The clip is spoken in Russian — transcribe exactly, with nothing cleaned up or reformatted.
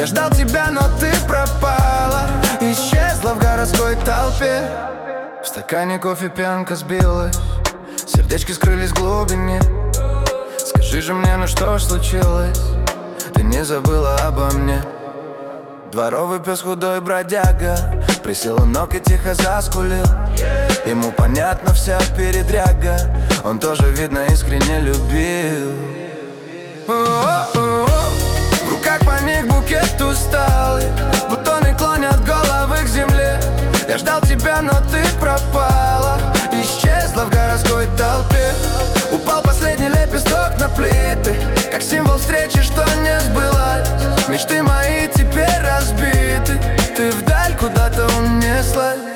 Я ждал тебя, но ты пропала, исчезла в городской толпе. В стакане кофе пьянка сбилась, сердечки скрылись в глубине. Скажи же мне, ну что ж случилось? Ты не забыла обо мне. Дворовый пес худой бродяга присел у ног и тихо заскулил. Ему понятна вся передряга, он тоже, видно, искренне любил. О-о-о-о. В руках моих букет усталый, бутоны клонят головы к земле. Я ждал тебя, но ты пропала, исчезла в городской толпе. Упал последний лепесток на плиты, как символ встречи, что не сбылась. Мечты мои теперь разбиты, ты вдаль куда-то унеслась.